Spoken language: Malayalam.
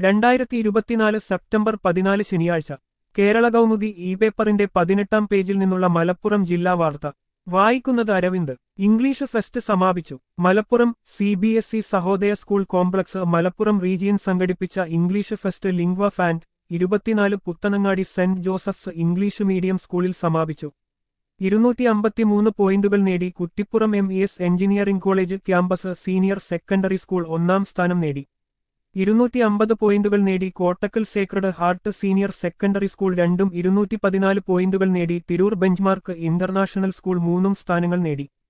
2024 സെപ്റ്റംബർ 14 ശനിയാഴ്ച കേരള കൗമുദി പേപ്പറിന്റെ 18-ാം പേജിൽ നിന്നുള്ള മലപ്പുറം ജില്ലാ വാർത്ത വായിക്കുന്നത് അരവിന്ദ്. ഇംഗ്ലീഷ് ഫെസ്റ്റ് സമാപിച്ചു. Malappuram CBSE Sahodaya school complex Malappuram region സംഘടിപ്പിച്ച ഇംഗ്ലീഷ് ഫെസ്റ്റ് ലിംഗ്വ ഫാൻഡ് 24 Puthanangadi saint Joseph's English medium സ്കൂളിൽ സമാപിച്ചു. 253 പോയിന്റുകൾ നേടി Kuttippuram MES engineering college campus senior secondary school ഒന്നാം സ്ഥാനം നേടി. 250 പോയിന്റുകൾ നേടി Kottakkal sacred heart senior secondary school 2ഉം 214 പോയിന്റുകൾ നേടി തിരൂർ ബെഞ്ച്മാർക്ക് ഇന്റർനാഷണൽ സ്കൂൾ 3ഉം സ്ഥാനങ്ങൾ നേടി.